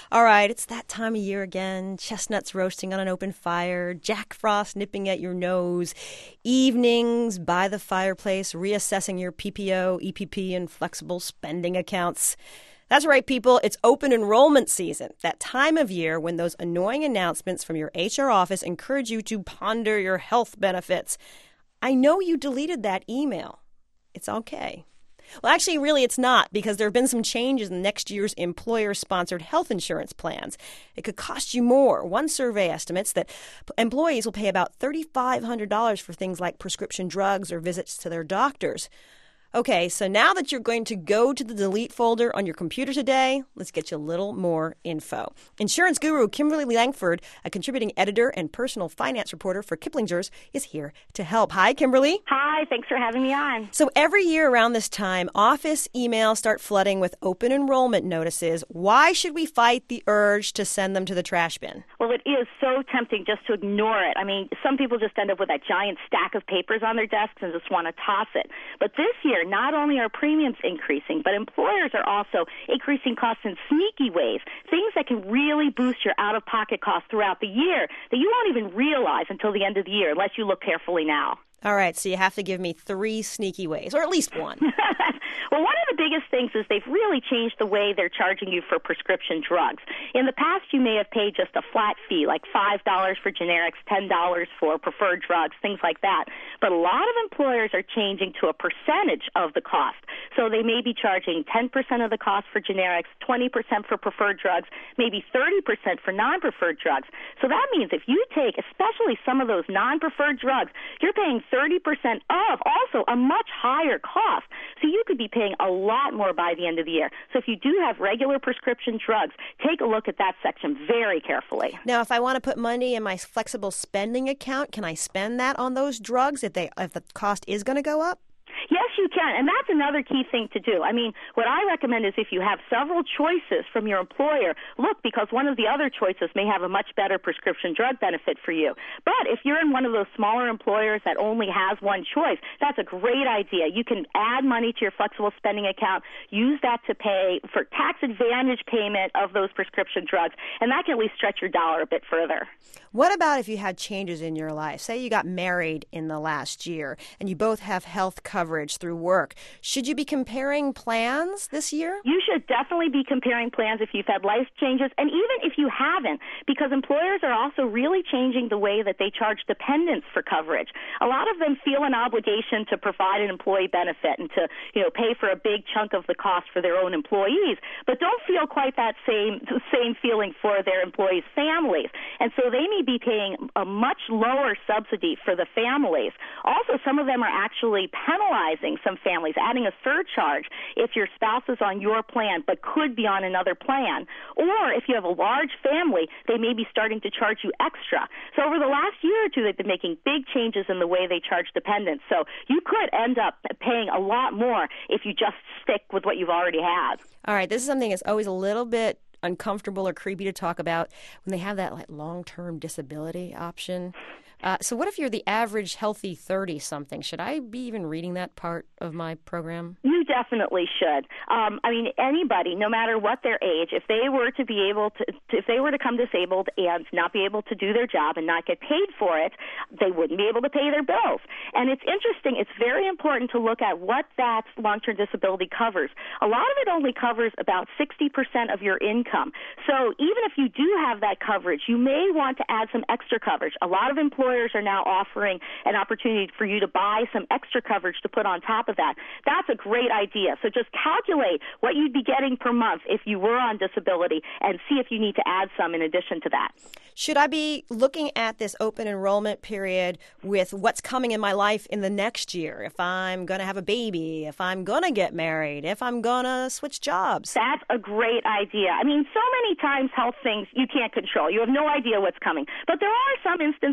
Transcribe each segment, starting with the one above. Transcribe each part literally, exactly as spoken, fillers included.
All right, it's that time of year again. Chestnuts roasting on an open fire, Jack Frost nipping at your nose, evenings by the fireplace, reassessing your P P O, E P P, and flexible spending accounts. That's right, people. It's open enrollment season, that time of year when those annoying announcements from your H R office encourage you to ponder your health benefits. I know you deleted that email. It's okay. Well, actually, really, it's not, because there have been some changes in next year's employer-sponsored health insurance plans. It could cost you more. One survey estimates that employees will pay about three thousand five hundred dollars for things like prescription drugs or visits to their doctors. Okay, so now that you're going to go to the delete folder on your computer today, let's get you a little more info. Insurance guru Kimberly Langford, a contributing editor and personal finance reporter for Kiplinger's, is here to help. Hi, Kimberly. Hi, thanks for having me on. So every year around this time, office emails start flooding with open enrollment notices. Why should we fight the urge to send them to the trash bin? Well, it is so tempting just to ignore it. I mean, some people just end up with that giant stack of papers on their desks and just want to toss it. But this year, not only are premiums increasing, but employers are also increasing costs in sneaky ways, things that can really boost your out-of-pocket costs throughout the year that you won't even realize until the end of the year unless you look carefully now. All right, so you have to give me three sneaky ways, or at least one. Well, one of the biggest things is they've really changed the way they're charging you for prescription drugs. In the past, you may have paid just a flat fee, like five dollars for generics, ten dollars for preferred drugs, things like that. But a lot of employers are changing to a percentage of the cost. So they may be charging ten percent of the cost for generics, twenty percent for preferred drugs, maybe thirty percent for non-preferred drugs. So that means if you take especially some of those non-preferred drugs, you're paying thirty percent of also a much higher cost. So you could be paying a lot more by the end of the year. So if you do have regular prescription drugs, take a look at that section very carefully. Now, if I want to put money in my flexible spending account, can I spend that on those drugs if they if the cost is going to go up? Yes, you can, and that's another key thing to do. I mean, what I recommend is if you have several choices from your employer, look, because one of the other choices may have a much better prescription drug benefit for you. But if you're in one of those smaller employers that only has one choice, that's a great idea. You can add money to your flexible spending account, use that to pay for tax advantage payment of those prescription drugs, and that can at least stretch your dollar a bit further. What about if you had changes in your life? Say you got married in the last year and you both have health coverage through work. Should you be comparing plans this year? You should definitely be comparing plans if you've had life changes, and even if you haven't, because employers are also really changing the way that they charge dependents for coverage. A lot of them feel an obligation to provide an employee benefit and to, you know, pay for a big chunk of the cost for their own employees, but don't feel quite that same same feeling for their employees' families. And so they may be paying a much lower subsidy for the families. Also, some of them are actually penalizing some families, adding a surcharge if your spouse is on your plan but could be on another plan. Or if you have a large family, they may be starting to charge you extra. So over the last year or two, they've been making big changes in the way they charge dependents. So you could end up paying a lot more if you just stick with what you've already had. All right, this is something that's always a little bit uncomfortable or creepy to talk about when they have that like long-term disability option. Uh, so what if you're the average healthy thirty-something? Should I be even reading that part of my program? You definitely should. Um, I mean, anybody, no matter what their age, if they were to be able to, if they were to come disabled and not be able to do their job and not get paid for it, they wouldn't be able to pay their bills. And it's interesting. It's very important to look at what that long-term disability covers. A lot of it only covers about sixty percent of your income. So even if you do have that coverage, you may want to add some extra coverage. A lot of employers are now offering an opportunity for you to buy some extra coverage to put on top of that. That's a great idea. So just calculate what you'd be getting per month if you were on disability and see if you need to add some in addition to that. Should I be looking at this open enrollment period with what's coming in my life in the next year? If I'm going to have a baby, if I'm going to get married, if I'm going to switch jobs? That's a great idea. I mean, so many times health things you can't control. You have no idea what's coming. But there are some instances where you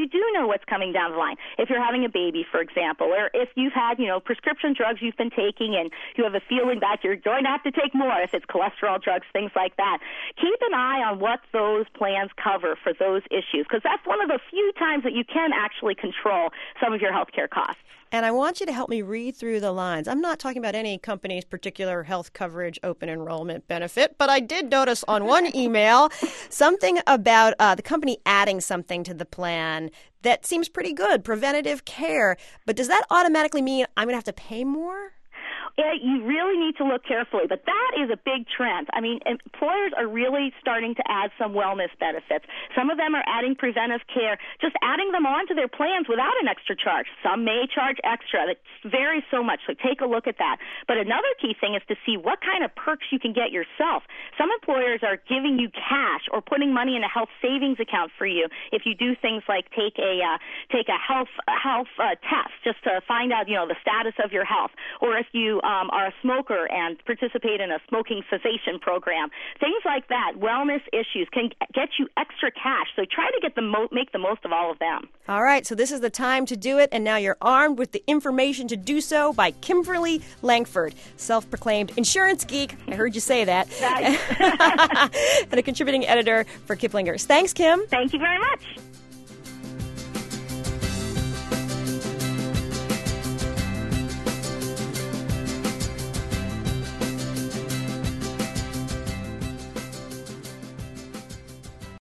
you do know what's coming down the line. If you're having a baby, for example, or if you've had, you know, prescription drugs you've been taking and you have a feeling that you're going to have to take more, if it's cholesterol drugs, things like that. Keep an eye on what those plans cover for those issues, because that's one of the few times that you can actually control some of your health care costs. And I want you to help me read through the lines. I'm not talking about any company's particular health coverage open enrollment benefit, but I did notice on one email something about uh, the company adding something to the plan that seems pretty good, preventative care. But does that automatically mean I'm going to have to pay more? Yeah, you really need to look carefully, but that is a big trend. I mean, employers are really starting to add some wellness benefits. Some of them are adding preventive care, just adding them onto their plans without an extra charge. Some may charge extra. It varies so much, so take a look at that. But another key thing is to see what kind of perks you can get yourself. Some employers are giving you cash or putting money in a health savings account for you if you do things like take a uh, take a health a health uh, test just to find out, you know, the status of your health, or if you Um, are a smoker and participate in a smoking cessation program. Things like that, wellness issues, can get you extra cash. So try to get the mo- make the most of all of them. All right, so this is the time to do it, and now you're armed with the information to do so by Kimberly Langford, self-proclaimed insurance geek. I heard you say that. Nice. And a contributing editor for Kiplinger's. Thanks, Kim. Thank you very much.